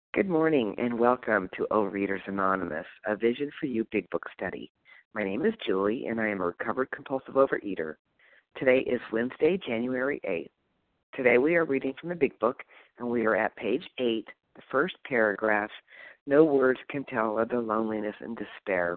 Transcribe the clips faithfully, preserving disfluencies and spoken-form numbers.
Good morning and welcome to Overeaters Anonymous, a Vision for You Big Book study. My name is Julie and I am a recovered compulsive overeater. Today is Wednesday, January eighth. Today we are reading from the Big Book and we are at page eight, the first paragraph, No words can tell of the loneliness and despair.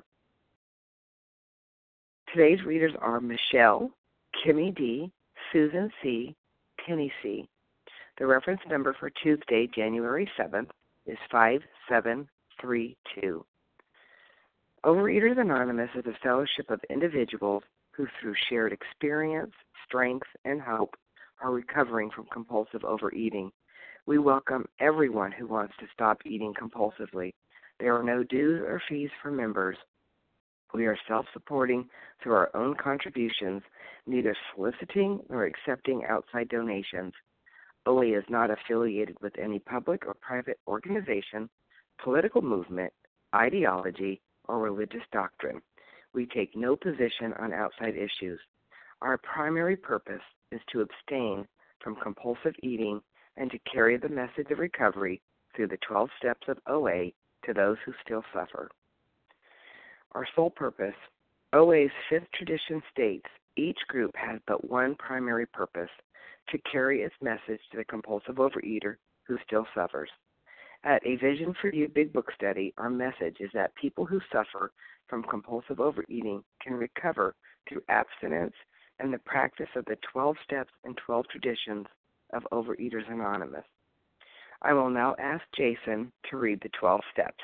Today's readers are Michelle, Kimmy D., Susan C., Penny C. The reference number for Tuesday, January seventh, is five seven three two. Overeaters Anonymous is a fellowship of individuals who, through shared experience, strength, and hope, are recovering from compulsive overeating. We welcome everyone who wants to stop eating compulsively. There are no dues or fees for members. We are self-supporting through our own contributions, neither soliciting nor accepting outside donations. O A is not affiliated with any public or private organization, political movement, ideology, or religious doctrine. We take no position on outside issues. Our primary purpose is to abstain from compulsive eating and to carry the message of recovery through the twelve steps of O A to those who still suffer. Our sole purpose, O A's fifth tradition states, each group has but one primary purpose, to carry its message to the compulsive overeater who still suffers. At A Vision for You Big Book study, our message is that people who suffer from compulsive overeating can recover through abstinence and the practice of the twelve steps and twelve traditions of Overeaters Anonymous. I will now ask Jason to read the twelve steps.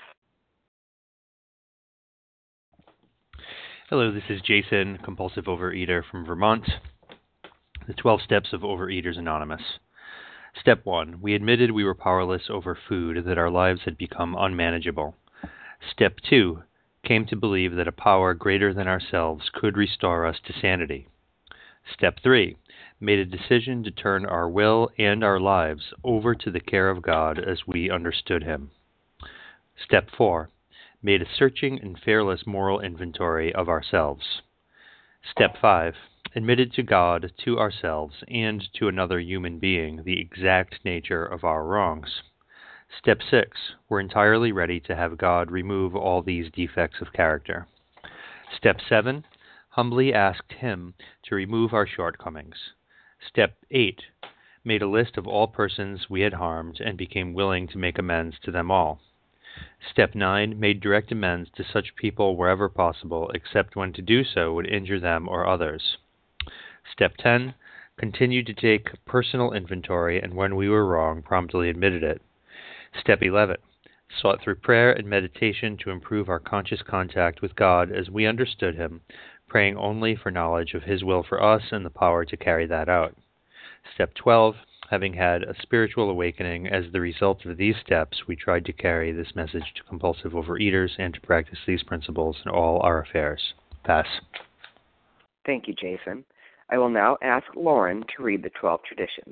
Hello, this is Jason, compulsive overeater from Vermont. The twelve Steps of Overeaters Anonymous. Step one. We admitted we were powerless over food, that our lives had become unmanageable. Step two. Came to believe that a power greater than ourselves could restore us to sanity. Step three. Made a decision to turn our will and our lives over to the care of God as we understood Him. Step four. Made a searching and fearless moral inventory of ourselves. Step five. Admitted to God, to ourselves, and to another human being the exact nature of our wrongs. Step six. We're entirely ready to have God remove all these defects of character. Step seven. Humbly asked Him to remove our shortcomings. Step eight. Made a list of all persons we had harmed and became willing to make amends to them all. Step nine. Made direct amends to such people wherever possible, except when to do so would injure them or others. Step ten. Continued to take personal inventory, and when we were wrong, promptly admitted it. Step eleven. Sought through prayer and meditation to improve our conscious contact with God as we understood Him, praying only for knowledge of His will for us and the power to carry that out. Step twelve. Having had a spiritual awakening as the result of these steps, we tried to carry this message to compulsive overeaters and to practice these principles in all our affairs. Pass. Thank you, Jason. I will now ask Lauren to read the twelve traditions.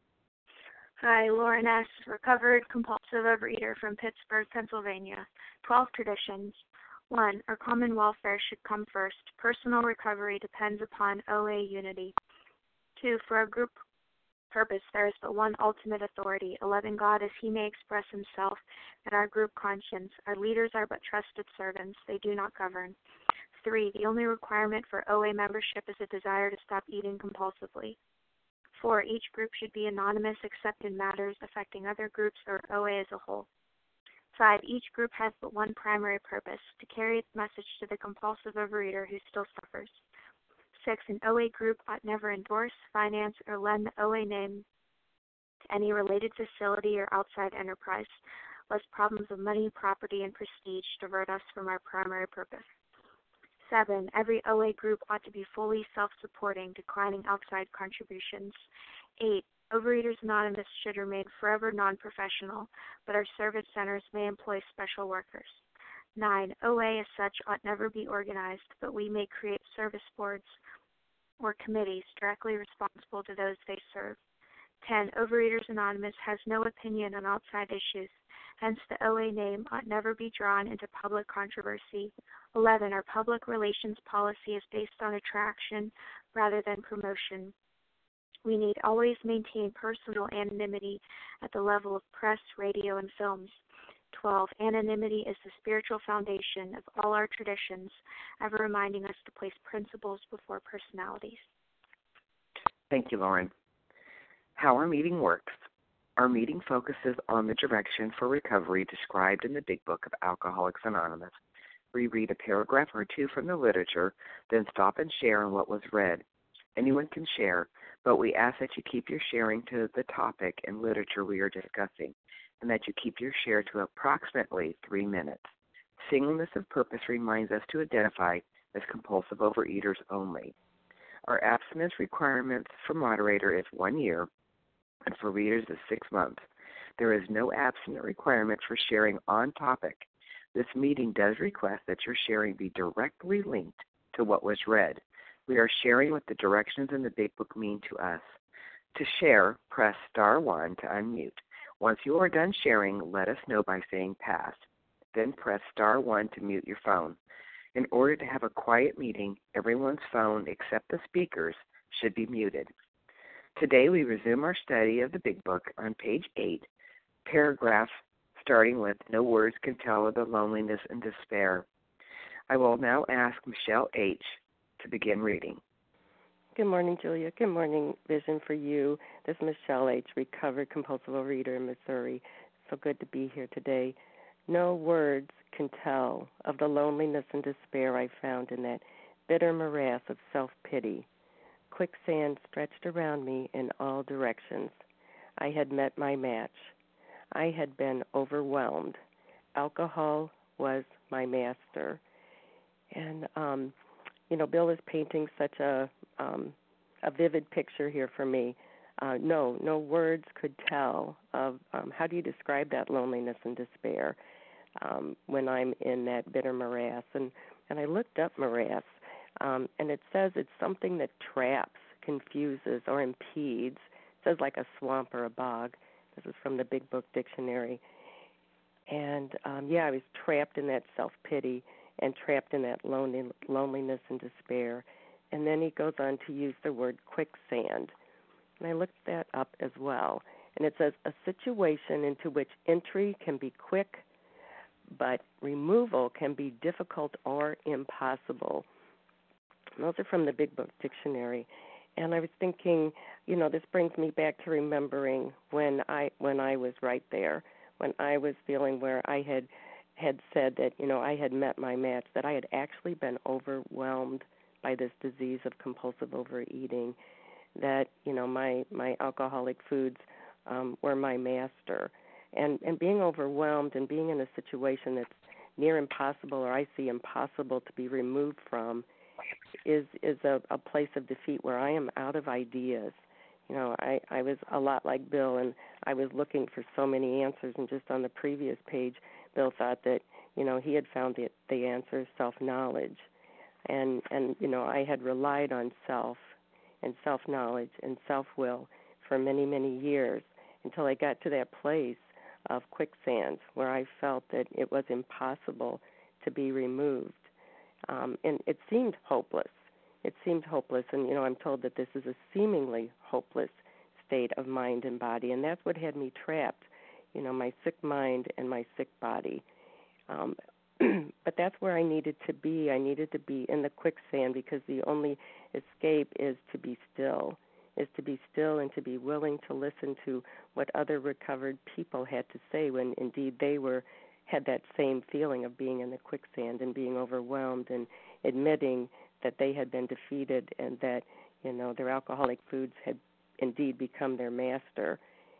Hi, Lauren S., recovered compulsive overeater from Pittsburgh, Pennsylvania. twelve traditions. one. Our common welfare should come first. Personal recovery depends upon O A unity. two. For our group purpose, there is but one ultimate authority, a loving God as He may express Himself, and our group conscience. Our leaders are but trusted servants. They do not govern. three. The only requirement for O A membership is a desire to stop eating compulsively. four. Each group should be anonymous except in matters affecting other groups or O A as a whole. five. Each group has but one primary purpose, to carry its message to the compulsive overeater who still suffers. six. An O A group ought never endorse, finance, or lend the O A name to any related facility or outside enterprise, lest problems of money, property, and prestige divert us from our primary purpose. seven. Every O A group ought to be fully self-supporting, declining outside contributions. eight. Overeaters Anonymous should remain forever non-professional, but our service centers may employ special workers. nine. O A as such ought never be organized, but we may create service boards or committees directly responsible to those they serve. ten. Overeaters Anonymous has no opinion on outside issues, hence the O A name ought never be drawn into public controversy. eleven. Our public relations policy is based on attraction rather than promotion. We need always maintain personal anonymity at the level of press, radio, and films. twelve. Anonymity is the spiritual foundation of all our traditions, ever reminding us to place principles before personalities. Thank you, Lauren. How our meeting works. Our meeting focuses on the direction for recovery described in the Big Book of Alcoholics Anonymous. We read a paragraph or two from the literature, then stop and share on what was read. Anyone can share, but we ask that you keep your sharing to the topic and literature we are discussing, and that you keep your share to approximately three minutes. Singleness of purpose reminds us to identify as compulsive overeaters only. Our abstinence requirements for moderator is one year, and for readers is six months. There is no abstinence requirement for sharing on topic. This meeting does request that your sharing be directly linked to what was read. We are sharing what the directions in the Big Book mean to us. To share, press star one to unmute. Once you are done sharing, let us know by saying pass. Then press star one to mute your phone. In order to have a quiet meeting, everyone's phone except the speaker's should be muted. Today we resume our study of the Big Book on page eight, paragraph starting with "No words can tell of the loneliness and despair." I will now ask Michelle H. to begin reading. Good morning, Julia. Good morning, Vision for You. This is Michelle H., recovered compulsive overeater in Missouri. So good to be here today. No words can tell of the loneliness and despair I found in that bitter morass of self-pity. Quicksand stretched around me in all directions. I had met my match. I had been overwhelmed. Alcohol was my master. And, um, you know, Bill is painting such a um, a vivid picture here for me. Uh, no, no words could tell of um, how do you describe that loneliness and despair um, when I'm in that bitter morass. And, and I looked up morass, um, and it says it's something that traps, confuses, or impedes. It says like a swamp or a bog. This is from the Big Book Dictionary. And, um, yeah, I was trapped in that self-pity and trapped in that lonely, loneliness and despair. And then he goes on to use the word quicksand. And I looked that up as well. And it says, a situation into which entry can be quick, but removal can be difficult or impossible. And those are from the Big Book Dictionary. And I was thinking, you know, this brings me back to remembering when I when I was right there, when I was feeling where I had had said that, you know, I had met my match, that I had actually been overwhelmed by this disease of compulsive overeating, that, you know, my, my alcoholic foods um, were my master. And, and being overwhelmed and being in a situation that's near impossible, or I see impossible to be removed from, is is a, a place of defeat where I am out of ideas. You know, I, I was a lot like Bill, and I was looking for so many answers, and just on the previous page, Bill thought that, you know, he had found the, the answer, self-knowledge. And, and, you know, I had relied on self and self-knowledge and self-will for many, many years until I got to that place of quicksand where I felt that it was impossible to be removed. Um, and it seemed hopeless. It seemed hopeless, and, you know, I'm told that this is a seemingly hopeless state of mind and body, and that's what had me trapped, you know, my sick mind and my sick body. Um, but that's where I needed to be. I needed to be in the quicksand because the only escape is to be still, is to be still and to be willing to listen to what other recovered people had to say when, indeed, they were had that same feeling of being in the quicksand and being overwhelmed and admitting that they had been defeated and that, you know, their alcoholic foods had indeed become their master.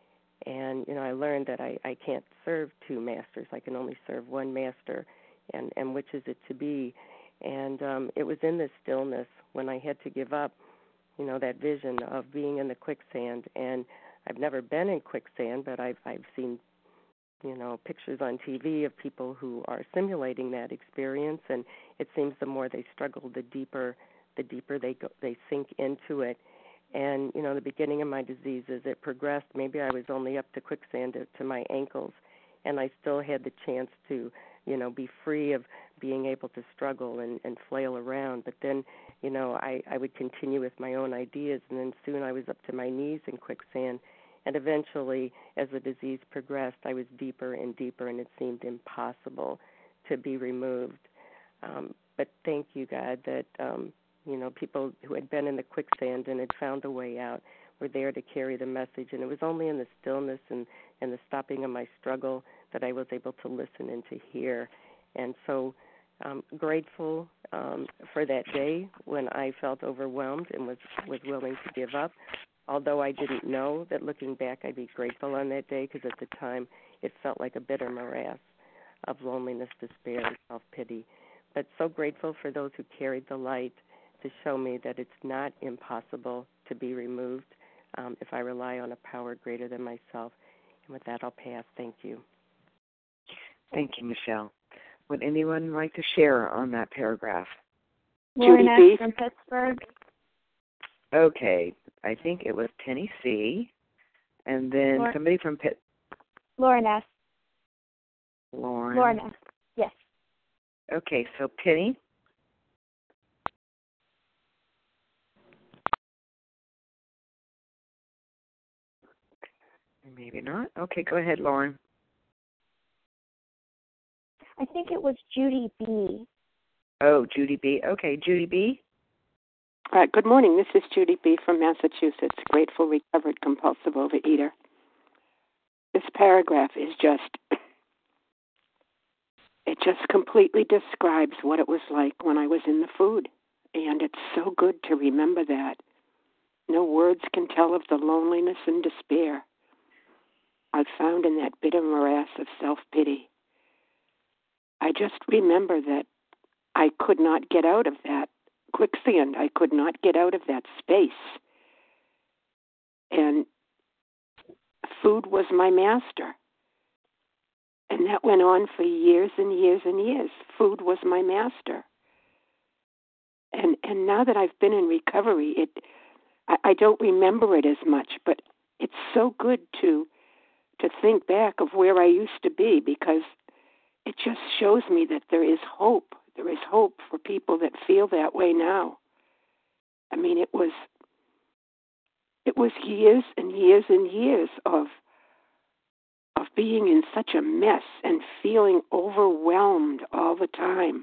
And, you know, I learned that I, I can't serve two masters. I can only serve one master, and, and which is it to be? And um, it was in this stillness when I had to give up, you know, that vision of being in the quicksand. And I've never been in quicksand, but I've I've seen, you know, pictures on T V of people who are simulating that experience, and it seems the more they struggle, the deeper, the deeper they go, they sink into it. And, you know, the beginning of my disease, as it progressed, maybe I was only up to quicksand to, to my ankles, and I still had the chance to, you know, be free of being able to struggle and, and flail around. But then, you know, I, I would continue with my own ideas, and then soon I was up to my knees in quicksand. And eventually, as the disease progressed, I was deeper and deeper, and it seemed impossible to be removed. Um, but thank you, God, that, um, you know, people who had been in the quicksand and had found a way out were there to carry the message. And it was only in the stillness and, and the stopping of my struggle that I was able to listen and to hear. And so I'm grateful um, for that day when I felt overwhelmed and was, was willing to give up. Although I didn't know that looking back I'd be grateful on that day, because at the time it felt like a bitter morass of loneliness, despair, and self-pity. But so grateful for those who carried the light to show me that it's not impossible to be removed um, if I rely on a power greater than myself. And with that, I'll pass. Thank you. Thank you, Michelle. Would anyone like to share on that paragraph? Lauren S. from Pittsburgh. Okay, I think it was Penny C. And then Lauren, somebody from Pitt. Lauren S. Lauren. Lauren S. Yes. Okay, so Penny. Maybe not. Okay, go ahead, Lauren. I think it was Judy B. Oh, Judy B. Okay, Judy B. Uh, good morning. This is Judy B. from Massachusetts, grateful, recovered, compulsive overeater. This paragraph is just, it just completely describes what it was like when I was in the food. And it's so good to remember that. No words can tell of the loneliness and despair I found in that bitter morass of self-pity. I just remember that I could not get out of that quicksand. I could not get out of that space. And food was my master. And that went on for years and years and years. Food was my master. And and now that I've been in recovery, it I, I don't remember it as much, but it's so good to to think back of where I used to be, because it just shows me that there is hope. There is hope for people that feel that way now. I mean, it was it was years and years and years of of being in such a mess and feeling overwhelmed all the time.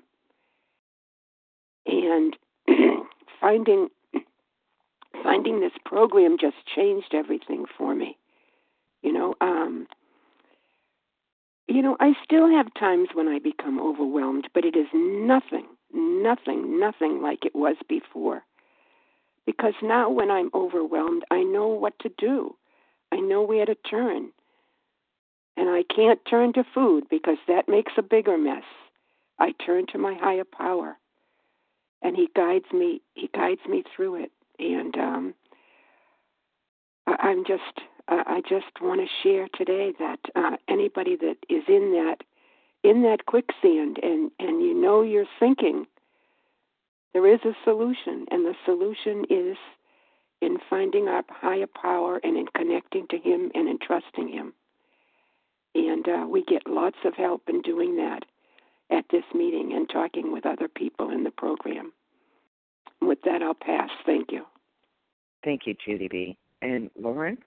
And finding finding this program just changed everything for me. You know, um, you know, I still have times when I become overwhelmed, but it is nothing, nothing, nothing like it was before. Because now when I'm overwhelmed, I know what to do. I know where to turn. And I can't turn to food because that makes a bigger mess. I turn to my higher power. And he guides me, he guides me through it. And um, I, I'm just, uh, I just want to share today that uh, anybody that is in that, in that quicksand, and, and you know you're sinking, there is a solution, and the solution is in finding our higher power and in connecting to him and in trusting him. And uh, we get lots of help in doing that at this meeting and talking with other people in the program. With that, I'll pass. Thank you. Thank you, Judy B. And Lauren?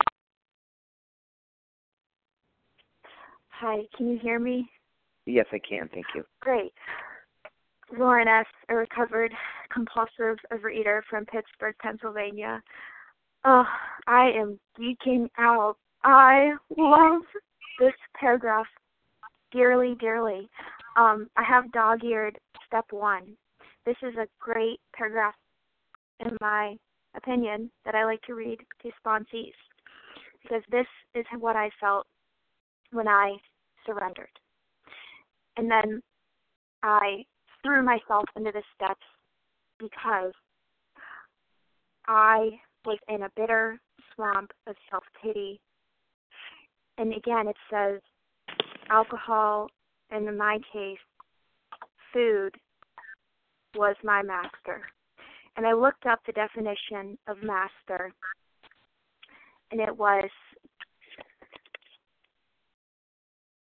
Hi, can you hear me? Yes, I can. Thank you. Great. Lauren S., a recovered compulsive overeater from Pittsburgh, Pennsylvania. Oh, I am geeking out. I love this paragraph dearly, dearly. Um, I have dog-eared step one. This is a great paragraph, in my opinion, that I like to read to sponsees, because this is what I felt when I surrendered. And then I threw myself into the steps because I was in a bitter swamp of self-pity. And again, it says alcohol, and in my case, food was my master. And I looked up the definition of master, and it was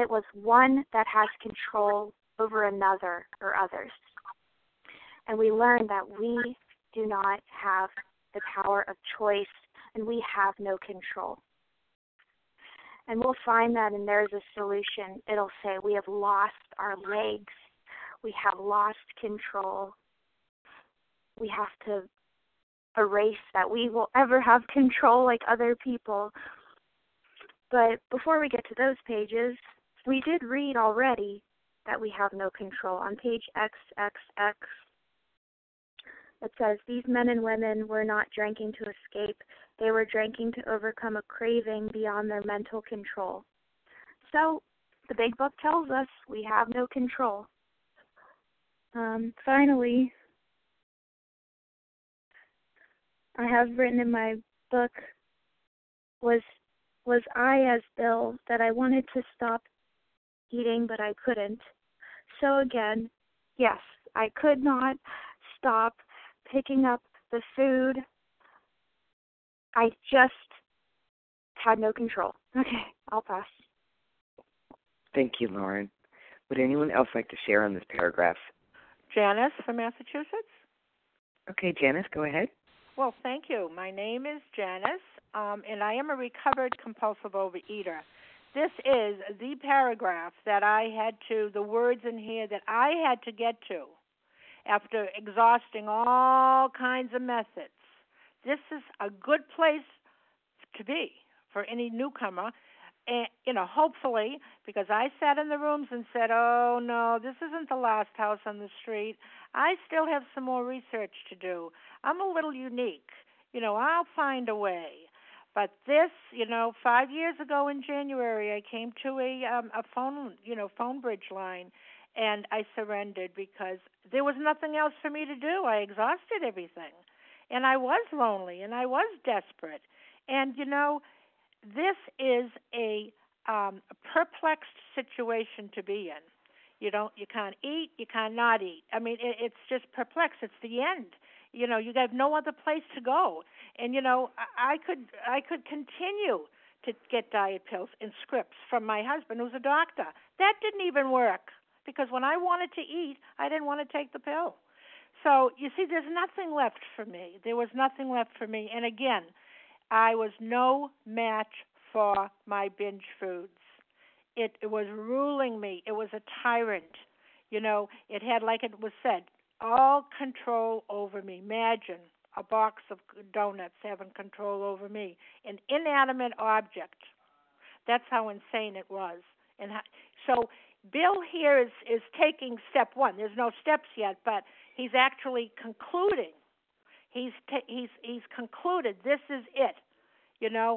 it was one that has control over another or others. And we learn that we do not have the power of choice, and we have no control. And we'll find that, and there's a solution. It'll say we have lost our legs. We have lost control. We have to erase that we will ever have control like other people. But before we get to those pages, we did read already that we have no control. On page triple X, it says, these men and women were not drinking to escape. They were drinking to overcome a craving beyond their mental control. So the big book tells us we have no control. Um, finally, I have written in my book, was was I as Bill, that I wanted to stop eating, but I couldn't. So again, yes, I could not stop picking up the food. I just had no control. Okay, I'll pass. Thank you, Lauren. Would anyone else like to share on this paragraph? Janice from Massachusetts. Okay, Janice, go ahead. Well, thank you. My name is Janice, um, and I am a recovered compulsive overeater. This is the paragraph that I had to, the words in here that I had to get to after exhausting all kinds of methods. This is a good place to be for any newcomer. And, you know, hopefully, because I sat in the rooms and said, oh, no, this isn't the last house on the street. I still have some more research to do. I'm a little unique. You know, I'll find a way. But this, you know, five years ago in January, I came to a um, a phone, you know, phone bridge line, and I surrendered because there was nothing else for me to do. I exhausted everything. And I was lonely, and I was desperate. And, you know, this is a, um, a perplexed situation to be in. You don't, you can't eat, you can't not eat. I mean, it, it's just perplexed. It's the end. You know, you have no other place to go. And you know, I, I could, I could continue to get diet pills and scripts from my husband, who's a doctor. That didn't even work because when I wanted to eat, I didn't want to take the pill. So you see, there's nothing left for me. There was nothing left for me. And again, I was no match for my binge foods. It, it was ruling me. It was a tyrant. You know, it had, like it was said, all control over me. Imagine a box of donuts having control over me, an inanimate object. That's how insane it was. And how, so Bill here is, is taking step one. There's no steps yet, but he's actually concluding. He's t- he's he's concluded this is it. You know,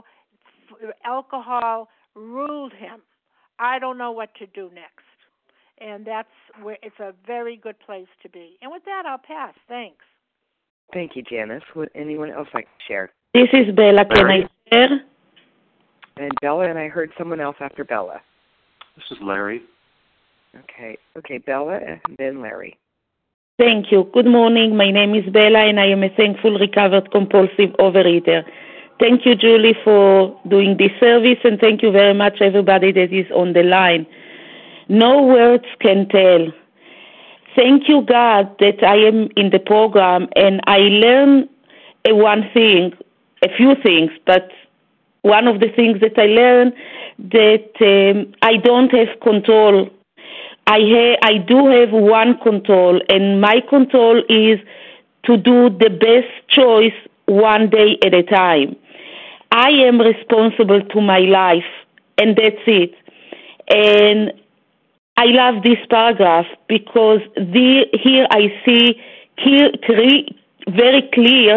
alcohol ruled him. I don't know what to do next. And that's where it's a very good place to be. And with that, I'll pass. Thanks. Thank you, Janice. Would anyone else like to share? This is Bella. Can I share? And Bella, and I heard someone else after Bella. This is Larry. Okay. Okay, Bella and then Larry. Thank you. Good morning. My name is Bella, and I am a thankful recovered compulsive overeater. Thank you, Julie, for doing this service, and thank you very much, everybody that is on the line. No words can tell. Thank you, God, that I am in the program, and I learned uh, one thing, a few things, but one of the things that I learned that um, I don't have control. I ha- I do have one control, and my control is to do the best choice one day at a time. I am responsible to my life, and that's it. And I love this paragraph because the, here I see clear, very clear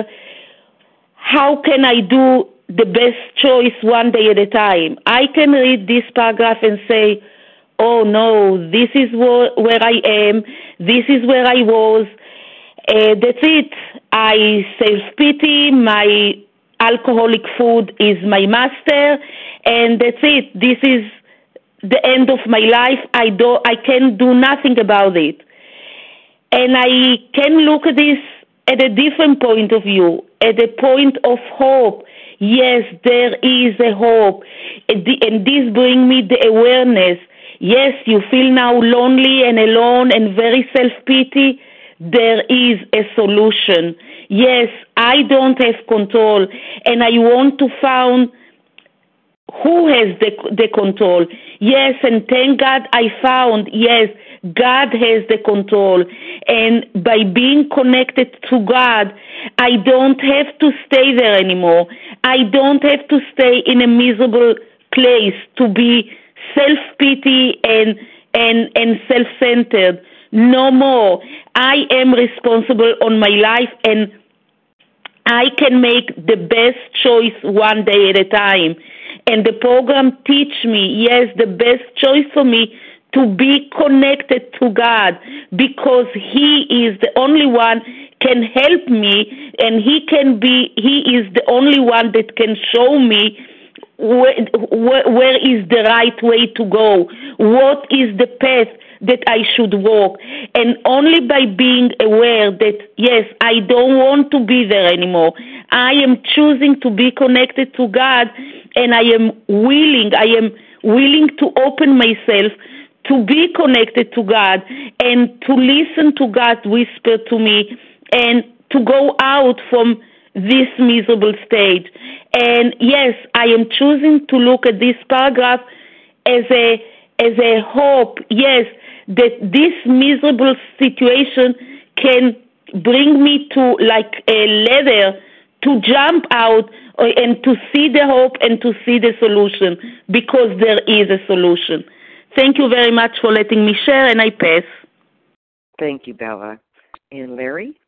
how can I do the best choice one day at a time. I can read this paragraph and say, oh no, this is where, where I am, this is where I was, uh, that's it. I self-pity, my alcoholic food is my master, and that's it. This is the end of my life. I do I can do nothing about it. And I can look at this at a different point of view, at a point of hope. Yes, there is a hope. And this brings me the awareness. Yes, you feel now lonely and alone and very self-pity. There is a solution. Yes, I don't have control, and I want to find who has the, the control. Yes, and thank God I found, yes, God has the control. And by being connected to God, I don't have to stay there anymore. I don't have to stay in a miserable place to be self-pity and, and, and self-centered. No more. I am responsible on my life, and I can make the best choice one day at a time. And the program teach me, yes, the best choice for me to be connected to God, because He is the only one can help me, and He can be, He is the only one that can show me where, where, where is the right way to go, what is the path that I should walk. And only by being aware that, yes, I don't want to be there anymore, I am choosing to be connected to God, and I am willing, I am willing to open myself to be connected to God and to listen to God whisper to me and to go out from this miserable stage. And yes, I am choosing to look at this paragraph as a as a hope, yes, that this miserable situation can bring me to like a ladder to jump out and to see the hope and to see the solution, because there is a solution. Thank you very much for letting me share, and I pass. Thank you, Bella. And Larry?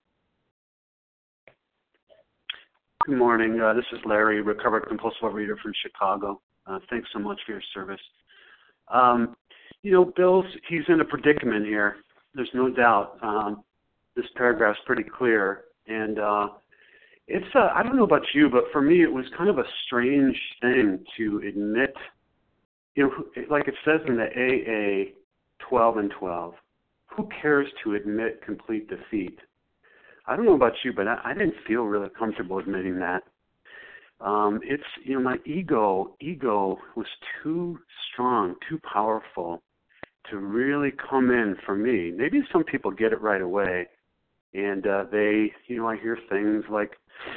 Good morning. Uh, this is Larry, recovered compulsive overeater from Chicago. Uh, thanks so much for your service. Um, you know, Bill's, he's in a predicament here. There's no doubt. Um, this paragraph's pretty clear. And uh, it's, uh, I don't know about you, but for me it was kind of a strange thing to admit, you know, like it says in the A A twelve and twelve, who cares to admit complete defeat? I don't know about you, but I, I didn't feel really comfortable admitting that. Um, it's, you know, my ego, ego was too strong, too powerful to really come in for me. Maybe some people get it right away, and uh, they, you know, I hear things like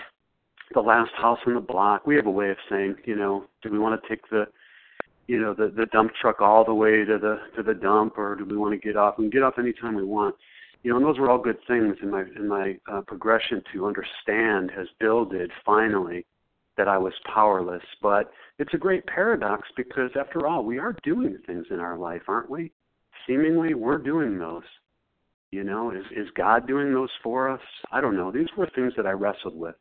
the last house on the block. We have a way of saying, you know, do we want to take the, you know, the, the dump truck all the way to the to the dump, or do we want to get off? We can get off anytime we want. You know, and those were all good things in my in my uh, progression to understand, as Bill did finally, that I was powerless. But it's a great paradox, because after all, we are doing things in our life, aren't we? Seemingly, we're doing those. You know, is is God doing those for us? I don't know. These were things that I wrestled with.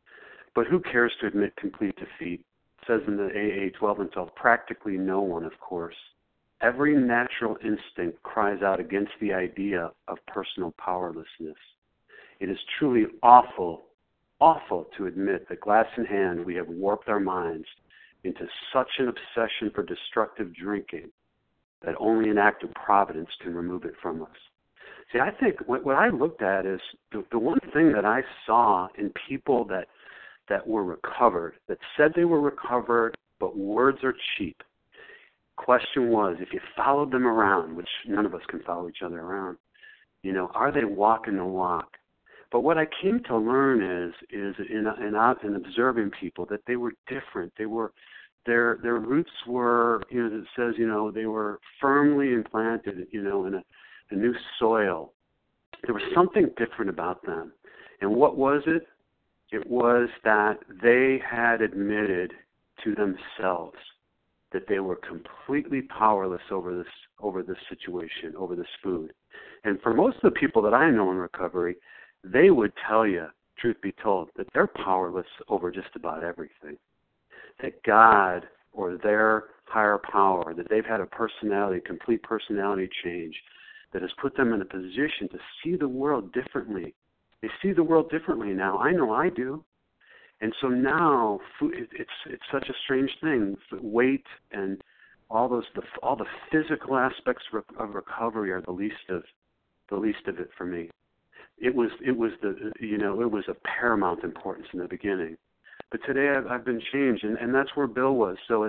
But who cares to admit complete defeat? It says in the A A twelve and twelve, practically no one, of course. Every natural instinct cries out against the idea of personal powerlessness. It is truly awful, awful to admit that, glass in hand, we have warped our minds into such an obsession for destructive drinking that only an act of providence can remove it from us. See, I think what, what I looked at is the, the one thing that I saw in people that that were recovered, that said they were recovered, but words are cheap. Question was, if you followed them around, which none of us can follow each other around, you know, are they walking the walk? But what I came to learn is, is in, in, in observing people, that they were different. They were, their their roots were, you know, it says, you know, they were firmly implanted, you know, in a, a new soil. There was something different about them. And what was it? It was that they had admitted to themselves that they were completely powerless over this over this situation, over this food. And for most of the people that I know in recovery, they would tell you, truth be told, that they're powerless over just about everything. That God or their higher power, that they've had a personality, complete personality change, that has put them in a position to see the world differently. They see the world differently now. I know I do. And so now food, it's it's such a strange thing. Weight and all those the, all the physical aspects of recovery are the least of the least of it for me. It was it was the you know it was of paramount importance in the beginning, but today I've, I've been changed, and, and that's where Bill was. So it's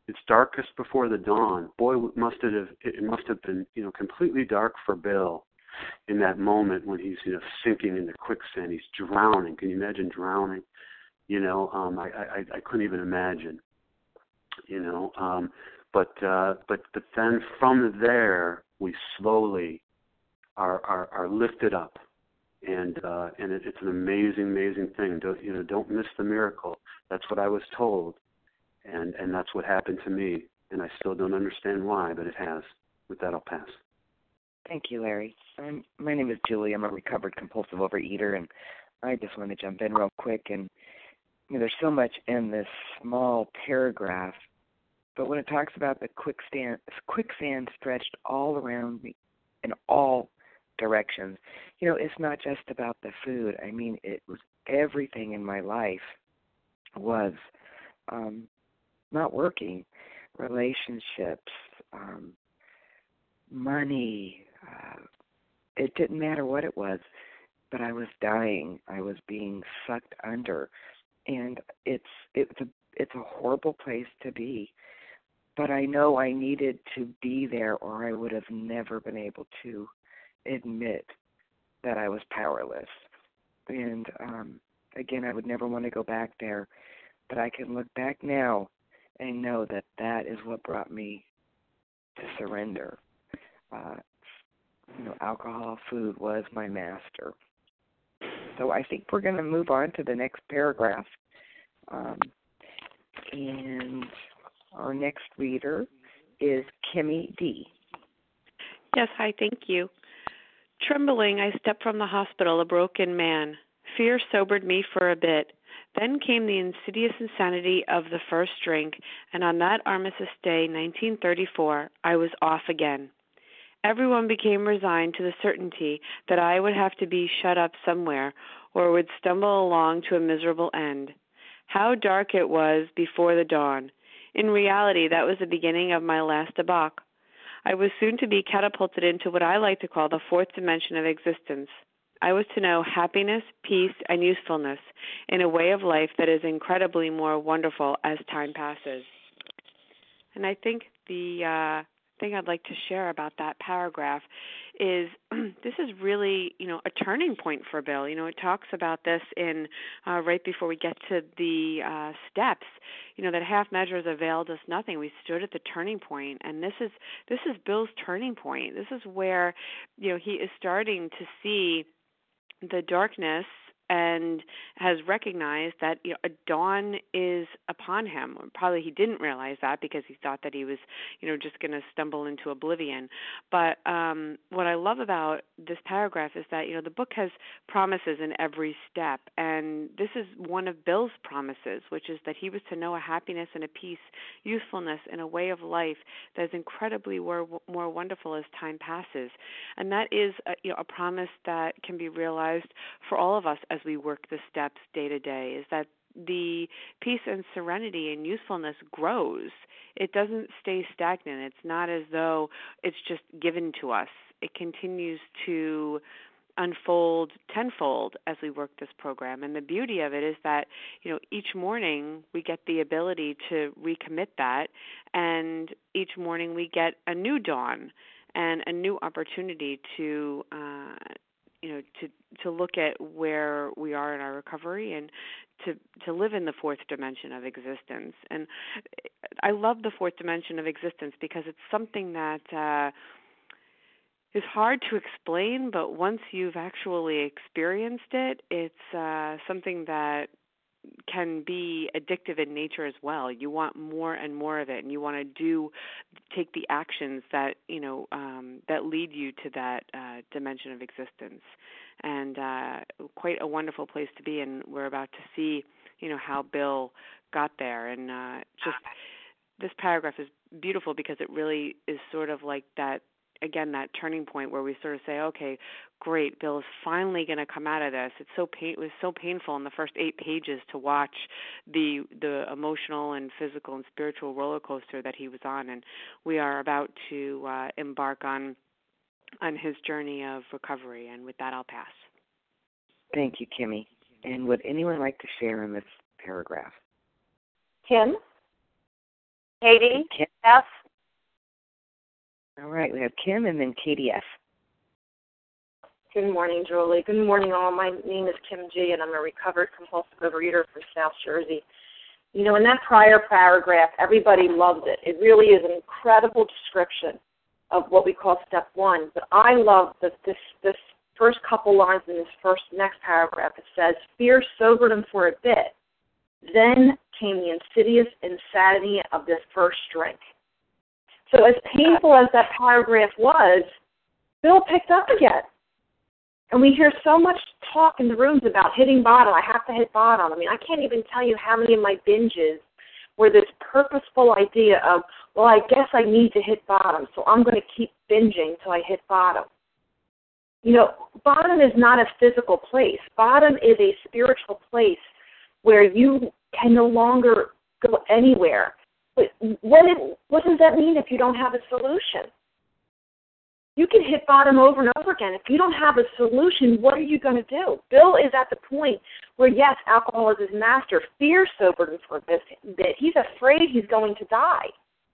It's darkest before the dawn. Boy, must it have it must have been, you know, completely dark for Bill in that moment when he's, you know, sinking into quicksand. He's drowning. Can you imagine drowning? You know, um, I, I I couldn't even imagine. You know, um, but uh, but but then from there we slowly are are, are lifted up. And uh, and it, it's an amazing, amazing thing. Don't you know? Don't miss the miracle. That's what I was told, and and that's what happened to me. And I still don't understand why, but it has. With that, I'll pass. Thank you, Larry. Um, my name is Julie. I'm a recovered compulsive overeater, and I just want to jump in real quick. And you know, there's so much in this small paragraph, but when it talks about the quicksand, quicksand stretched all around me, in all directions. You know, it's not just about the food. I mean, it was everything in my life was um, not working. Relationships, um, money. Uh, it didn't matter what it was, but I was dying. I was being sucked under, and it's it's a it's a horrible place to be. But I know I needed to be there, or I would have never been able to admit that I was powerless. And um, again, I would never want to go back there, but I can look back now and know that that is what brought me to surrender. Uh, you know, alcohol, food was my master. So I think we're going to move on to the next paragraph. Um, and our next reader is Kimmy D. Yes, hi, thank you. Trembling, I stepped from the hospital, a broken man. Fear sobered me for a bit. Then came the insidious insanity of the first drink, and on that Armistice Day, nineteen thirty-four, I was off again. Everyone became resigned to the certainty that I would have to be shut up somewhere or would stumble along to a miserable end. How dark it was before the dawn. In reality, that was the beginning of my last debauch. I was soon to be catapulted into what I like to call the fourth dimension of existence. I was to know happiness, peace, and usefulness in a way of life that is incredibly more wonderful as time passes. And I think the uh, thing I'd like to share about that paragraph is this is really, you know, a turning point for Bill. You know, it talks about this in uh, right before we get to the uh, steps. You know, that half measures availed us nothing. We stood at the turning point, and this is this is Bill's turning point. This is where, you know, he is starting to see the darkness and has recognized that, you know, a dawn is upon him. Probably he didn't realize that because he thought that he was, you know, just going to stumble into oblivion. But um, what I love about this paragraph is that, you know, the book has promises in every step, and this is one of Bill's promises, which is that he was to know a happiness and a peace, usefulness, and a way of life that is incredibly more, more wonderful as time passes. And that is, a, you know, a promise that can be realized for all of us as we work the steps day to day, is that the peace and serenity and usefulness grows. It doesn't stay stagnant. It's not as though it's just given to us. It continues to unfold tenfold as we work this program. And the beauty of it is that, you know, each morning we get the ability to recommit that, and each morning we get a new dawn and a new opportunity to uh you know, to, to look at where we are in our recovery and to, to live in the fourth dimension of existence. And I love the fourth dimension of existence because it's something that uh, is hard to explain, but once you've actually experienced it, it's uh, something that can be addictive in nature as well. You want more and more of it, and you want to do, take the actions that, you know, um, that lead you to that uh, dimension of existence. And uh, quite a wonderful place to be, and we're about to see, you know, how Bill got there. And uh, just this paragraph is beautiful because it really is sort of like that, again, that turning point where we sort of say, okay, great, Bill is finally going to come out of this. It's so pain, it was so painful in the first eight pages to watch the the emotional and physical and spiritual roller coaster that he was on, and we are about to uh, embark on on his journey of recovery. And with that, I'll pass. Thank you, Kimmy. And would anyone like to share in this paragraph? Kim? Katie Kim. F. All right, we have Kim and then Katie F. Good morning, Julie. Good morning, all. My name is Kim G., and I'm a recovered compulsive overeater from South Jersey. You know, in that prior paragraph, everybody loved it. It really is an incredible description of what we call step one. But I love this, this, this first couple lines in this first next paragraph. It says, fear sobered him for a bit. Then came the insidious insanity of this first drink. So as painful as that paragraph was, Bill picked up again. And we hear so much talk in the rooms about hitting bottom. I have to hit bottom. I mean, I can't even tell you how many of my binges were this purposeful idea of, well, I guess I need to hit bottom, so I'm going to keep binging till I hit bottom. You know, bottom is not a physical place. Bottom is a spiritual place where you can no longer go anywhere. But what, it, what does that mean if you don't have a solution? You can hit bottom over and over again. If you don't have a solution, what are you going to do? Bill is at the point where, yes, alcohol is his master. Fear sobered him for a bit. He's afraid he's going to die.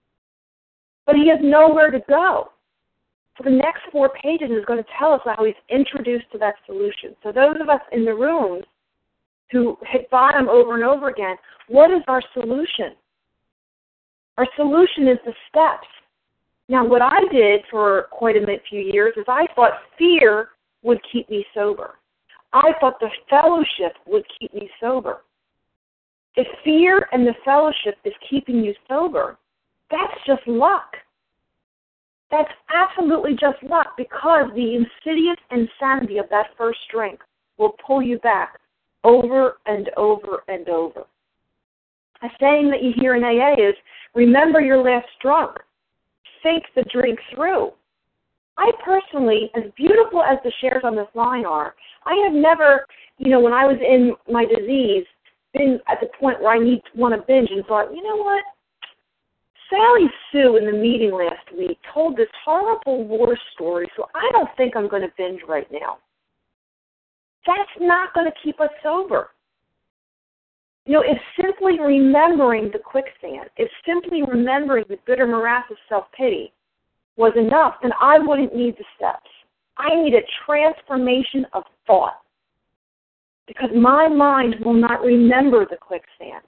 But he has nowhere to go. So the next four pages is going to tell us how he's introduced to that solution. So those of us in the room who hit bottom over and over again, what is our solution? Our solution is the steps. Now, what I did for quite a few years is I thought fear would keep me sober. I thought the fellowship would keep me sober. If fear and the fellowship is keeping you sober, that's just luck. That's absolutely just luck, because the insidious insanity of that first drink will pull you back over and over and over. A saying that you hear in A A is, remember your last drunk. Think the drink through. I personally, as beautiful as the shares on this line are, I have never, you know, when I was in my disease, been at the point where I need to want to binge and thought, you know what? Sally Sue in the meeting last week told this horrible war story, so I don't think I'm going to binge right now. That's not going to keep us sober. You know, if simply remembering the quicksand, if simply remembering the bitter morass of self-pity was enough, then I wouldn't need the steps. I need a transformation of thought, because my mind will not remember the quicksand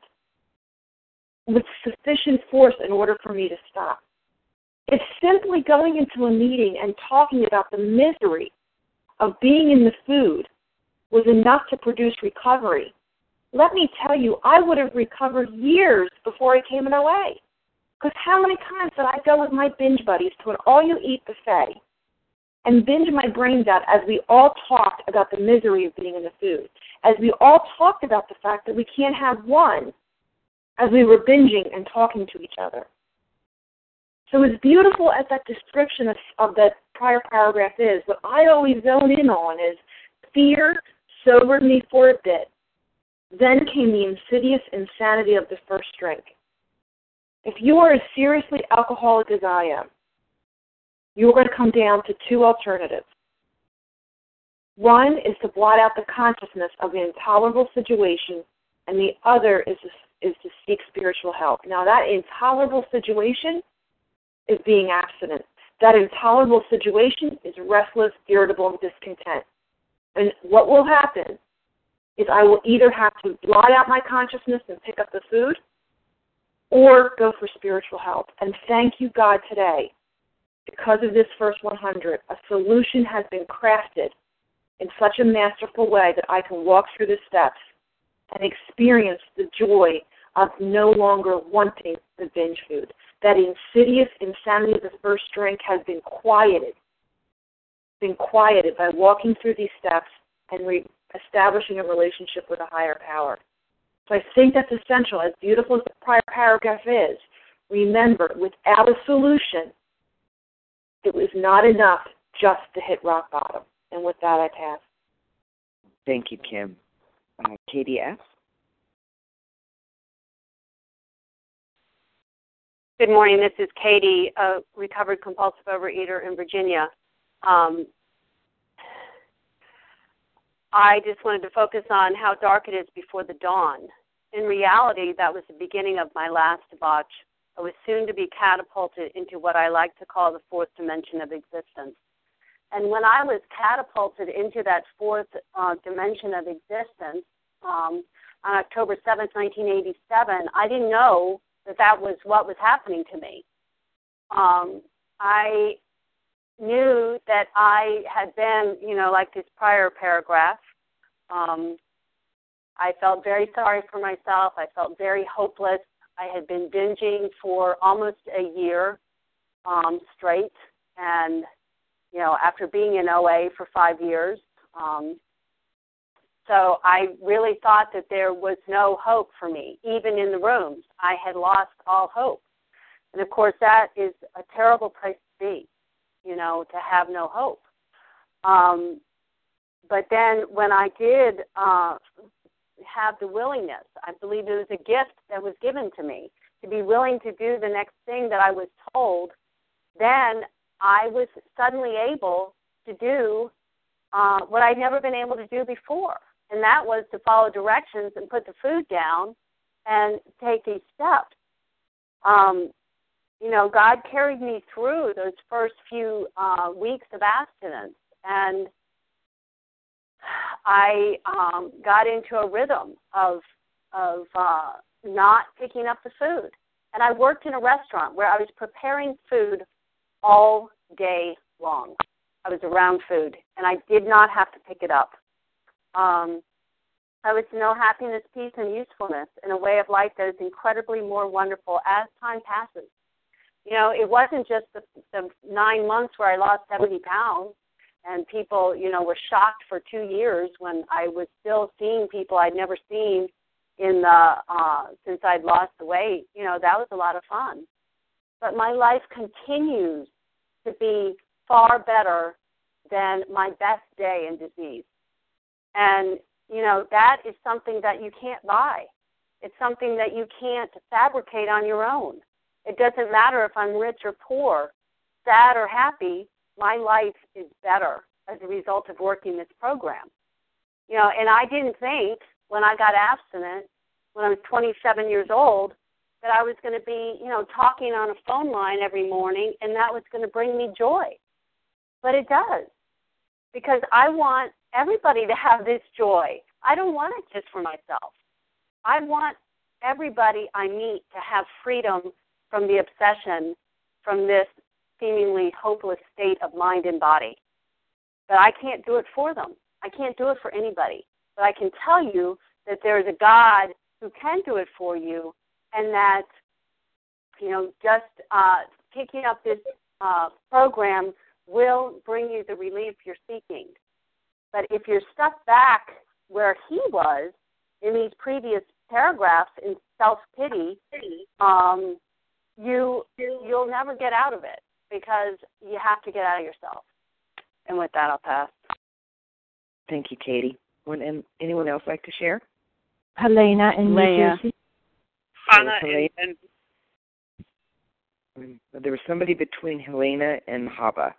with sufficient force in order for me to stop. If simply going into a meeting and talking about the misery of being in the food was enough to produce recovery, let me tell you, I would have recovered years before I came in O A. Because how many times did I go with my binge buddies to an all-you-eat buffet and binge my brains out as we all talked about the misery of being in the food, as we all talked about the fact that we can't have one, as we were binging and talking to each other. So as beautiful as that description of, of that prior paragraph is, what I always zone in on is fear sobered me for a bit. Then came the insidious insanity of the first drink. If you are as seriously alcoholic as I am, you're going to come down to two alternatives. One is to blot out the consciousness of the intolerable situation, and the other is to, is to seek spiritual help. Now, that intolerable situation is being abstinent. That intolerable situation is restless, irritable, and discontent. And what will happen is I will either have to blot out my consciousness and pick up the food, or go for spiritual help. And thank you, God, today, because of this first one hundred, a solution has been crafted in such a masterful way that I can walk through the steps and experience the joy of no longer wanting the binge food. That insidious insanity of the first drink has been quieted, been quieted by walking through these steps and re- establishing a relationship with a higher power. So I think that's essential. As beautiful as the prior paragraph is, remember, without a solution, it was not enough just to hit rock bottom. And with that, I pass. Thank you, Kim. Uh, Katie F. Good morning. This is Katie, a recovered compulsive overeater in Virginia. Um, I just wanted to focus on how dark it is before the dawn. In reality, that was the beginning of my last debauch I was soon to be catapulted into what I like to call the fourth dimension of existence. And when I was catapulted into that fourth uh, dimension of existence um, on October seventh, nineteen eighty-seven, I didn't know that that was what was happening to me. Um, I knew that I had been, you know, like this prior paragraph, um, I felt very sorry for myself. I felt very hopeless. I had been binging for almost a year um, straight, and, you know, after being in O A for five years. Um, so I really thought that there was no hope for me, even in the rooms. I had lost all hope. And, of course, that is a terrible place to be, you know, to have no hope. Um, but then when I did uh, have the willingness, I believe it was a gift that was given to me, to be willing to do the next thing that I was told, then I was suddenly able to do uh, what I'd never been able to do before, and that was to follow directions and put the food down and take these steps. Um, you know, God carried me through those first few uh, weeks of abstinence, and I um, got into a rhythm of of uh, not picking up the food. And I worked in a restaurant where I was preparing food all day long. I was around food, and I did not have to pick it up. Um, I was to know happiness, peace, and usefulness in a way of life that is incredibly more wonderful as time passes. You know, it wasn't just the, the nine months where I lost seventy pounds, and people, you know, were shocked for two years when I was still seeing people I'd never seen in the uh, since I'd lost the weight. You know, that was a lot of fun. But my life continues to be far better than my best day in disease. And, you know, that is something that you can't buy. It's something that you can't fabricate on your own. It doesn't matter if I'm rich or poor, sad or happy, my life is better as a result of working this program. You know, and I didn't think when I got abstinent, when I was twenty-seven years old, that I was going to be, you know, talking on a phone line every morning and that was going to bring me joy. But it does, because I want everybody to have this joy. I don't want it just for myself. I want everybody I meet to have freedom from the obsession, from this seemingly hopeless state of mind and body. But I can't do it for them. I can't do it for anybody. But I can tell you that there is a God who can do it for you, and that, you know, just uh, picking up this uh, program will bring you the relief you're seeking. But if you're stuck back where he was in these previous paragraphs in self-pity, um, you, you'll never get out of it, because you have to get out of yourself. And with that, I'll pass. Thank you, Katie. Would anyone else like to share? Helena in New Leah. Jersey. Helena and, and there was somebody between Helena and Hava.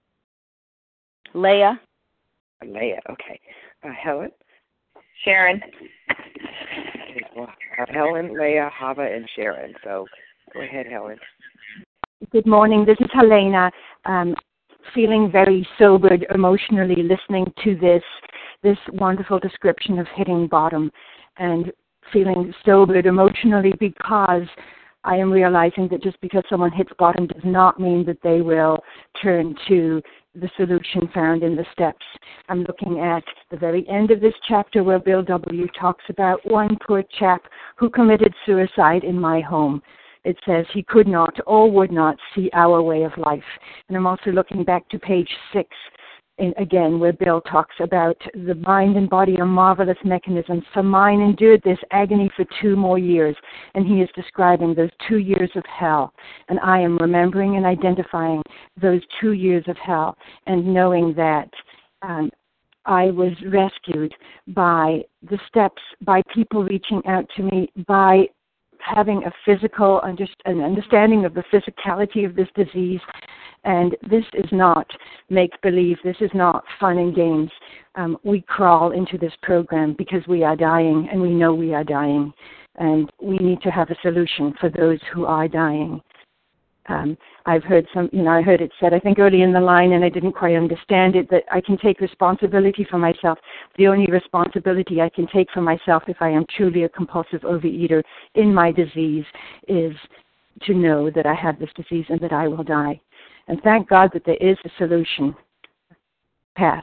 Leah. Leah, okay. Uh, Helen? Sharon. Okay, well, uh, Helen, Leah, Hava, and Sharon. So go ahead, Helen. Good morning. This is Helena. Um, feeling very sobered emotionally, listening to this this wonderful description of hitting bottom, and feeling sobered emotionally because I am realizing that just because someone hits bottom does not mean that they will turn to the solution found in the steps. I'm looking at the very end of this chapter where Bill W. talks about one poor chap who committed suicide in my home. It says he could not or would not see our way of life. And I'm also looking back to page six, in, again, where Bill talks about the mind and body are marvelous mechanisms. So mine endured this agony for two more years, and he is describing those two years of hell. And I am remembering and identifying those two years of hell and knowing that um, I was rescued by the steps, by people reaching out to me, by having a physical, under, an understanding of the physicality of this disease. And this is not make-believe. This is not fun and games. Um, we crawl into this program because we are dying, and we know we are dying. and we need to have a solution for those who are dying. Um, I've heard some, you know, I heard it said, I think early in the line, and I didn't quite understand it, that I can take responsibility for myself. The only responsibility I can take for myself if I am truly a compulsive overeater in my disease is to know that I have this disease and that I will die. And thank God that there is a solution. Pass.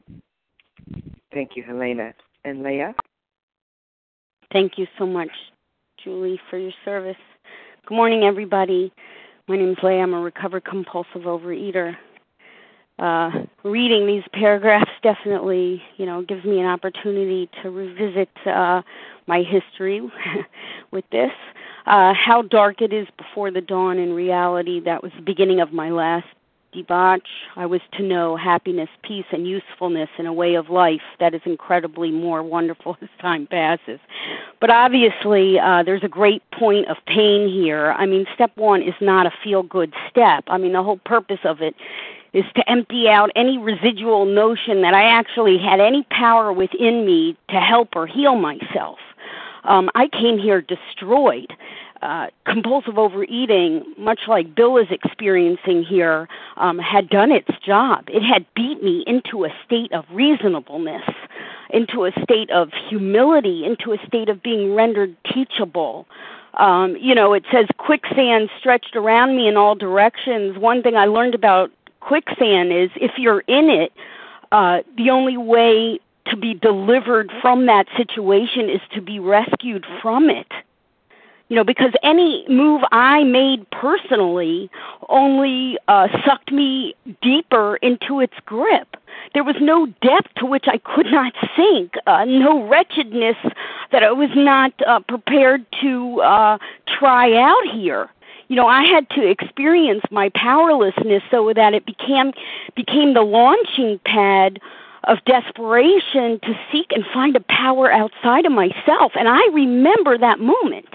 Thank you, Helena. And Leah? Thank you so much, Julie, for your service. Good morning, everybody. My name is Leah. I'm a recovered compulsive overeater. Uh, reading these paragraphs definitely, you know, gives me an opportunity to revisit uh, my history with this. Uh, how dark it is before the dawn. In reality, that was the beginning of my last debauch. I was to know happiness, peace, and usefulness in a way of life that is incredibly more wonderful as time passes. But obviously, uh, there's a great point of pain here. I mean, step one is not a feel-good step. I mean, the whole purpose of it is to empty out any residual notion that I actually had any power within me to help or heal myself. Um, I came here destroyed. Uh, compulsive overeating, much like Bill is experiencing here, um, had done its job. It had beat me into a state of reasonableness, into a state of humility, into a state of being rendered teachable. Um, you know, it says quicksand stretched around me in all directions. One thing I learned about quicksand is if you're in it, uh, the only way to be delivered from that situation is to be rescued from it. You know, because any move I made personally only uh, sucked me deeper into its grip. There was no depth to which I could not sink, uh, no wretchedness that I was not uh, prepared to uh, try out here. You know, I had to experience my powerlessness so that it became became the launching pad of desperation to seek and find a power outside of myself. And I remember that moment.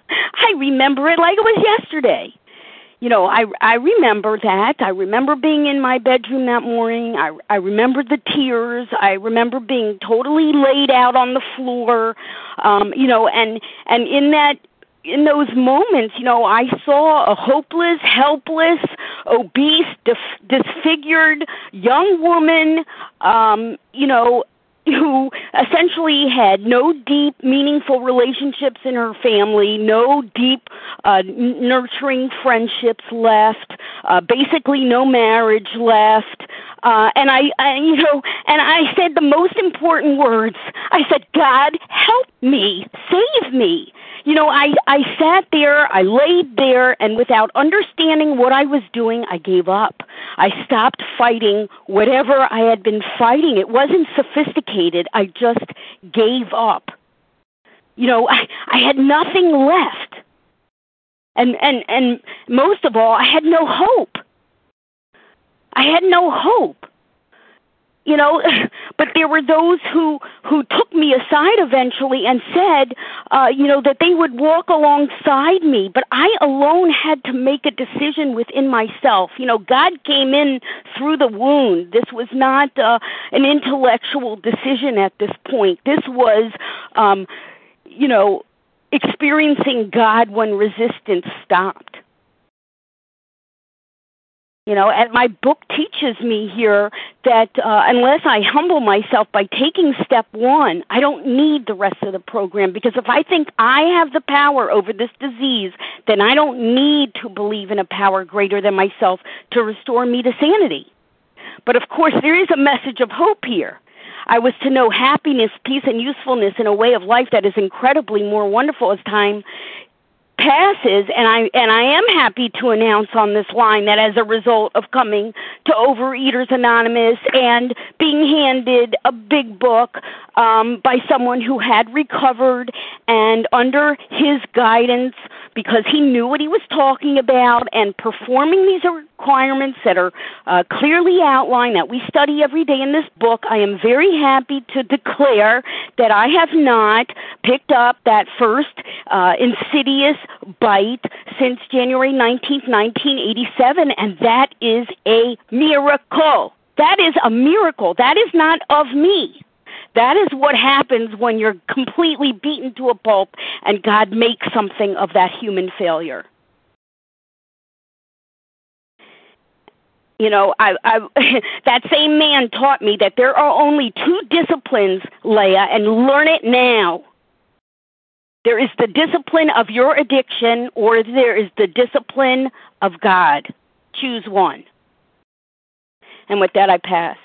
I remember it like it was yesterday. You know, I, I remember that. I remember being in my bedroom that morning. I, I remember the tears. I remember being totally laid out on the floor. Um, you know, and, and in that in those moments, you know, I saw a hopeless, helpless, obese, dif- disfigured young woman, um, you know, who essentially had no deep, meaningful relationships in her family, no deep, uh, nurturing friendships left, uh, basically no marriage left. Uh, and I, I, you know, and I said the most important words. I said, God, help me, save me. You know, I, I sat there, I laid there, and without understanding what I was doing, I gave up. I stopped fighting whatever I had been fighting. It wasn't sophisticated. I just gave up. You know, I, I had nothing left. And, and, and most of all, I had no hope. I had no hope. You know, but there were those who, who took me aside eventually and said, uh, you know, that they would walk alongside me. But I alone had to make a decision within myself. You know, God came in through the wound. This was not uh, an intellectual decision at this point. This was, um, you know, experiencing God when resistance stopped. You know, and my book teaches me here that uh, unless I humble myself by taking step one, I don't need the rest of the program, because if I think I have the power over this disease, then I don't need to believe in a power greater than myself to restore me to sanity. But of course, there is a message of hope here. I was to know happiness, peace, and usefulness in a way of life that is incredibly more wonderful as time passes, and I and I am happy to announce on this line that as a result of coming to Overeaters Anonymous and being handed a big book um, by someone who had recovered, and under his guidance, because he knew what he was talking about, and performing these requirements that are uh, clearly outlined, that we study every day in this book, I am very happy to declare that I have not picked up that first uh, insidious bite since January nineteenth, nineteen eighty-seven, and that is a miracle. That is a miracle. That is not of me. That is what happens when you're completely beaten to a pulp and God makes something of that human failure. You know, I, I, that same man taught me that there are only two disciplines, Leah, and learn it now. There is the discipline of your addiction, or there is the discipline of God. Choose one. And with that, I pass.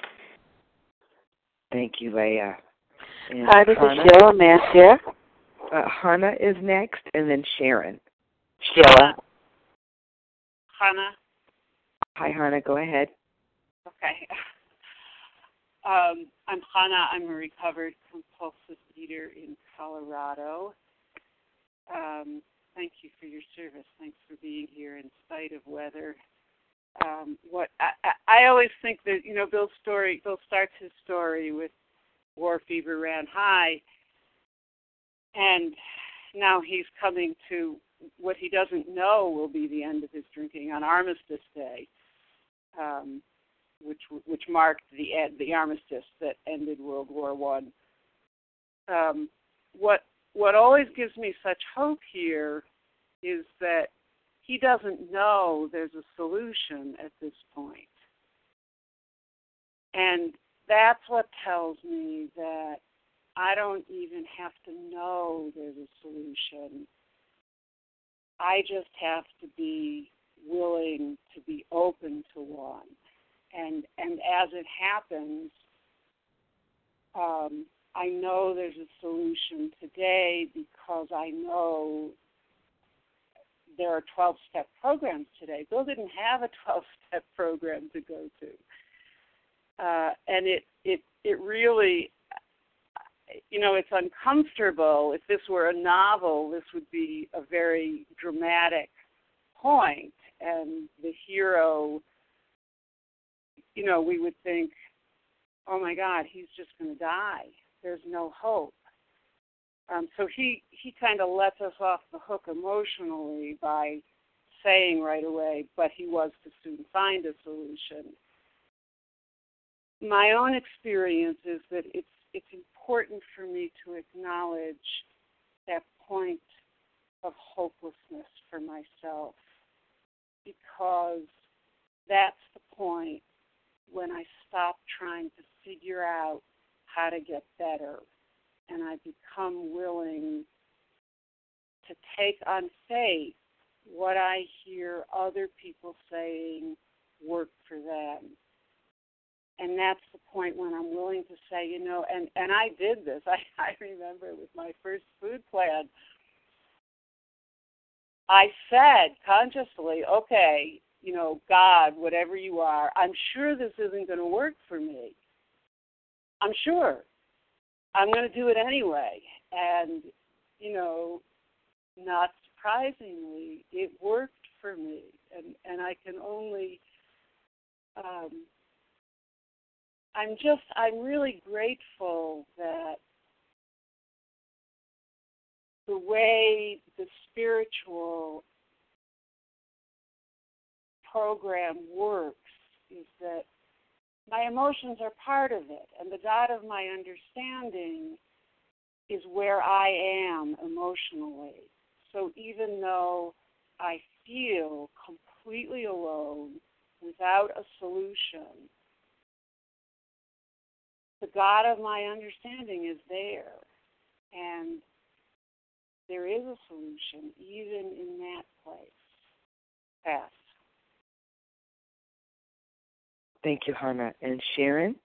Thank you, Leah. And Hi, this Hannah, is Sheila. May I share? Uh, Hannah is next, and then Sharon. Sheila. Hannah. Hi, Hannah. Go ahead. Okay. Um, I'm Hannah. I'm a recovered compulsive eater in Colorado. Um, thank you for your service. Thanks for being here in spite of weather. Um, what I, I, I always think that, you know, Bill's story, Bill starts his story with war fever ran high, and now he's coming to what he doesn't know will be the end of his drinking on Armistice Day. Um, which which marked the end, the armistice that ended World War One. Um, what what always gives me such hope here is that he doesn't know there's a solution at this point. And that's what tells me that I don't even have to know there's a solution. I just have to be willing to be open to one. And and as it happens, um, I know there's a solution today because I know there are twelve-step programs today. Bill didn't have a twelve-step program to go to. Uh, and it, it, it really, you know, it's uncomfortable. If this were a novel, this would be a very dramatic point, and the hero, you know, we would think, oh my God, he's just going to die. There's no hope. Um, so he, he kind of lets us off the hook emotionally by saying right away, but he was to soon find a solution. My own experience is that it's it's important for me to acknowledge that point of hopelessness for myself, because that's the point when I stop trying to figure out how to get better, and I become willing to take on faith what I hear other people saying work for them. And that's the point when I'm willing to say, you know, and, and I did this. I, I remember with my first food plan, I said consciously, okay, you know, God, whatever you are, I'm sure this isn't going to work for me. I'm sure. I'm going to do it anyway. And, you know, not surprisingly, it worked for me. And, and I can only... Um, I'm just, I'm really grateful that the way the spiritual program works is that my emotions are part of it, and the God of my understanding is where I am emotionally. So even though I feel completely alone, without a solution, the God of my understanding is there, and there is a solution even in that place. Pass. Thank you, Hannah. And Sharon?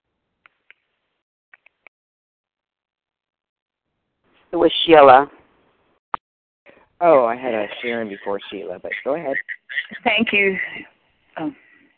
It was Sheila. Oh, I had a Sharon before Sheila, but go ahead. Thank you. Oh.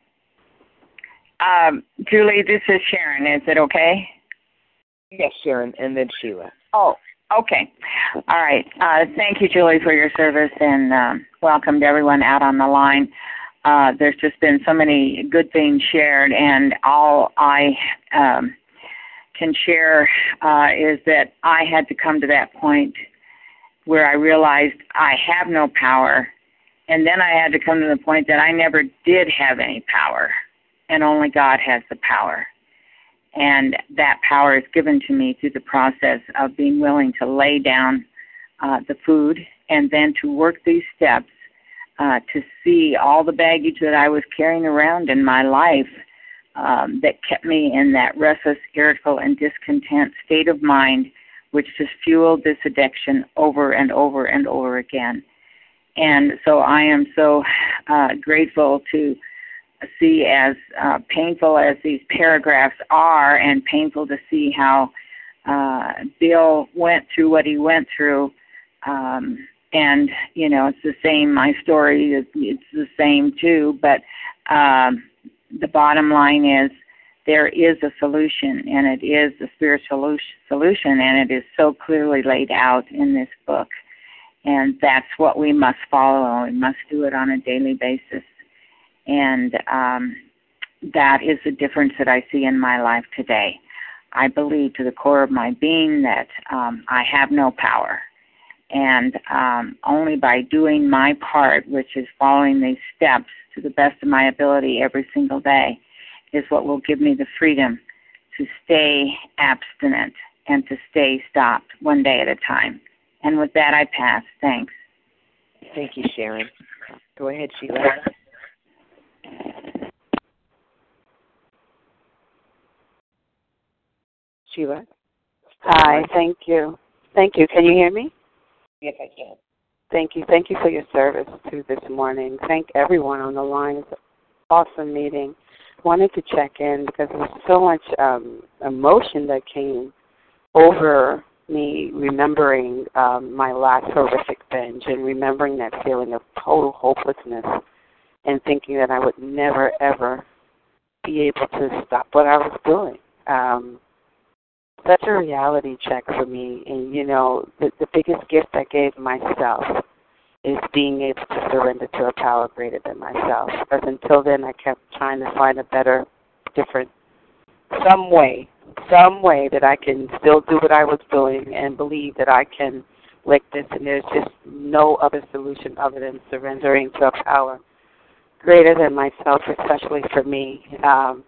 Um, Julie, this is Sharon. Is it okay? Yes, Sharon, and then Sheila. Oh, okay. All right. Uh, thank you, Julie, for your service, and um, welcome to everyone out on the line. Uh, there's just been so many good things shared, and all I um, can share uh, is that I had to come to that point where I realized I have no power, and then I had to come to the point that I never did have any power, and only God has the power. And that power is given to me through the process of being willing to lay down uh, the food and then to work these steps uh, to see all the baggage that I was carrying around in my life um, that kept me in that restless, irritable, and discontent state of mind, which just fueled this addiction over and over and over again. And so I am so uh, grateful to see, as uh, painful as these paragraphs are, and painful to see how uh, Bill went through what he went through. Um, and, you know, it's the same, my story, is, it's the same too, but um, the bottom line is there is a solution, and it is the spiritual solution, and it is so clearly laid out in this book. And that's what we must follow. We must do it on a daily basis. And um, that is the difference that I see in my life today. I believe to the core of my being that um, I have no power. And um, only by doing my part, which is following these steps to the best of my ability every single day, is what will give me the freedom to stay abstinent and to stay stopped one day at a time. And with that, I pass. Thanks. Thank you, Sharon. Go ahead, Sheila. Sheila? Hi, thank you. Thank you. Can you hear me? Yes, I can. Thank you. Thank you for your service too this morning. Thank everyone on the line. It's an awesome meeting. Wanted to check in because there was so much um, emotion that came over me remembering um, my last horrific binge and remembering that feeling of total hopelessness and thinking that I would never, ever be able to stop what I was doing. Um, such a reality check for me. And, you know, the, the biggest gift I gave myself is being able to surrender to a power greater than myself. Because until then, I kept trying to find a better, different, some way, some way that I can still do what I was doing and believe that I can lick this. And there's just no other solution other than surrendering to a power greater than myself, especially for me. Um,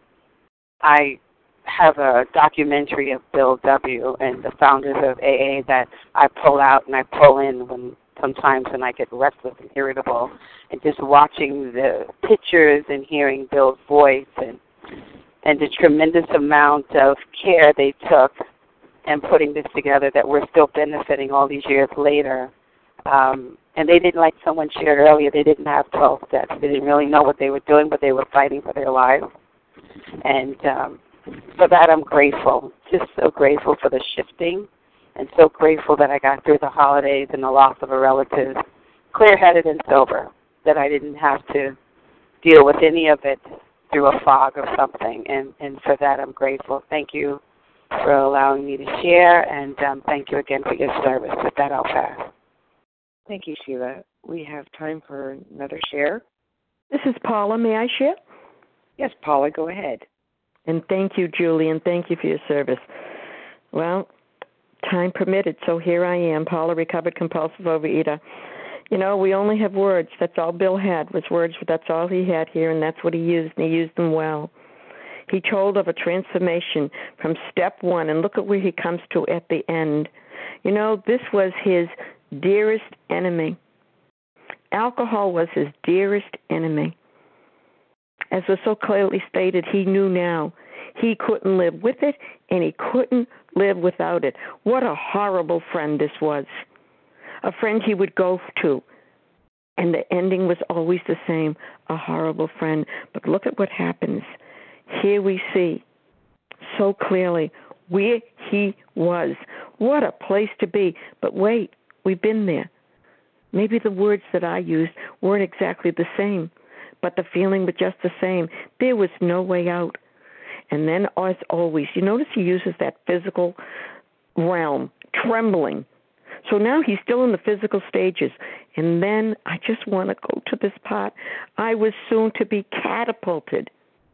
I have a documentary of Bill W. and the founders of A A that I pull out and I pull in when sometimes when I get restless and irritable, and just watching the pictures and hearing Bill's voice and and the tremendous amount of care they took in putting this together that we're still benefiting all these years later. Um, and they didn't, like someone shared earlier, they didn't have twelve steps. They didn't really know what they were doing, but they were fighting for their lives. And um, for that, I'm grateful, just so grateful for the shifting, and so grateful that I got through the holidays and the loss of a relative clear-headed and sober, that I didn't have to deal with any of it through a fog of something. And, and for that, I'm grateful. Thank you for allowing me to share, and um, thank you again for your service. With that, I'll pass. Thank you, Sheila. We have time for another share. This is Paula. May I share? Yes, Paula, go ahead. And thank you, Julie, and thank you for your service. Well, time permitted, so here I am, Paula, recovered compulsive overeater. You know, we only have words. That's all Bill had was words. That's all he had here, and that's what he used, and he used them well. He told of a transformation from step one, and look at where he comes to at the end. You know, this was his dearest enemy. Alcohol was his dearest enemy. As was so clearly stated, he knew now he couldn't live with it, and he couldn't live without it. What a horrible friend this was. A friend he would go to, and the ending was always the same, a horrible friend. But look at what happens. Here we see so clearly where he was. What a place to be. But wait, we've been there. Maybe the words that I used weren't exactly the same, but the feeling was just the same. There was no way out. And then, as always, you notice he uses that physical realm, trembling. So now he's still in the physical stages. And then I just want to go to this part. I was soon to be catapulted.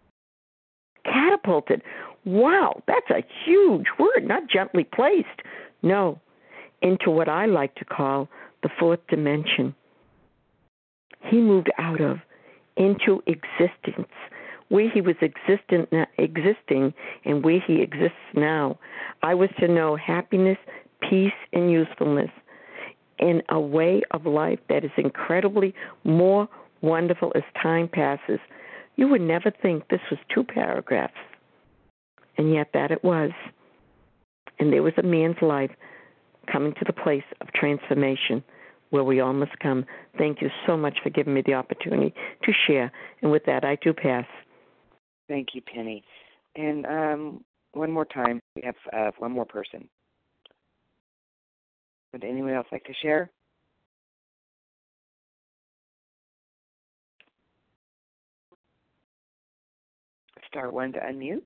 Catapulted. Wow, that's a huge word, not gently placed. No, into what I like to call the fourth dimension. He moved out of, into existence, where he was existent, existing and where he exists now. I was to know happiness, peace, and usefulness in a way of life that is incredibly more wonderful as time passes. You would never think this was two paragraphs, and yet that it was. And there was a man's life coming to the place of transformation where we all must come. Thank you so much for giving me the opportunity to share. And with that, I do pass. Thank you, Penny. And um, one more time, we have uh, one more person. Would anyone else like to share? Star one to unmute.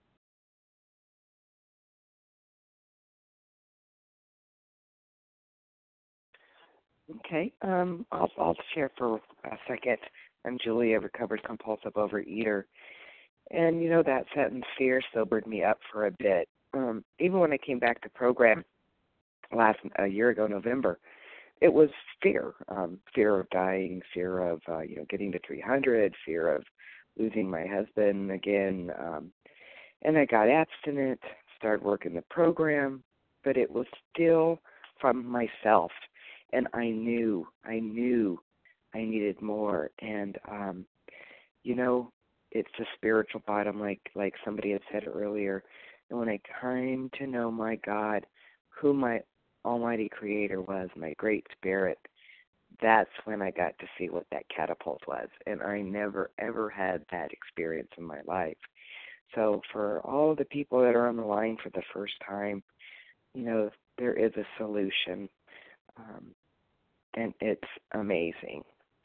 Okay, um, I'll, I'll share for a second. I'm Julia, recovered compulsive overeater. And, you know, that sentence, fear, sobered me up for a bit. Um, even when I came back to program last a year ago, November, it was fear, um, fear of dying, fear of, uh, you know, getting to three hundred, fear of losing my husband again. Um, and I got abstinent, started working the program, but it was still from myself. And I knew, I knew I needed more. And, um, you know, it's a spiritual bottom, like like somebody had said earlier. And when I came to know my God, who my Almighty Creator was, my Great Spirit, that's when I got to see what that catapult was. And I never, ever had that experience in my life. So for all of the people that are on the line for the first time, you know, there is a solution. Um, and it's amazing.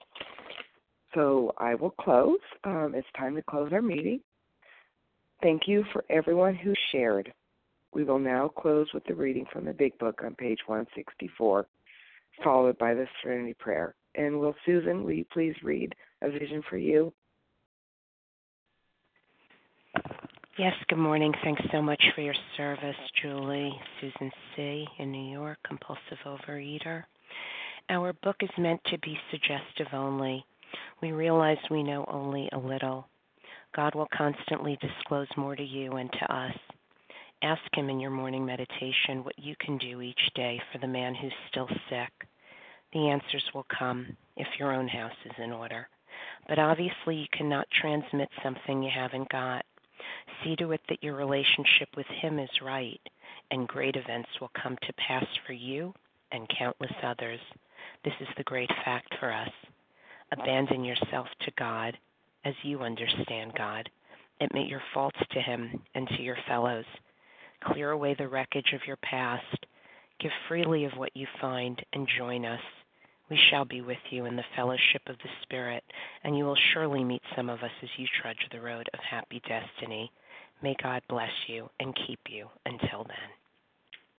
So I will close. Um, it's time to close our meeting. Thank you for everyone who shared. We will now close with the reading from the Big Book on page one sixty-four, followed by the Serenity Prayer. And will Susan, will you please read A Vision for You? Yes, good morning. Thanks so much for your service, Julie. Susan C. in New York, compulsive overeater. Our book is meant to be suggestive only. We realize we know only a little. God will constantly disclose more to you and to us. Ask him in your morning meditation what you can do each day for the man who's still sick. The answers will come if your own house is in order. But obviously you cannot transmit something you haven't got. See to it that your relationship with him is right, and great events will come to pass for you and countless others. This is the great fact for us. Abandon yourself to God as you understand God. Admit your faults to him and to your fellows. Clear away the wreckage of your past. Give freely of what you find and join us. We shall be with you in the fellowship of the Spirit, and you will surely meet some of us as you trudge the road of happy destiny. May God bless you and keep you until then.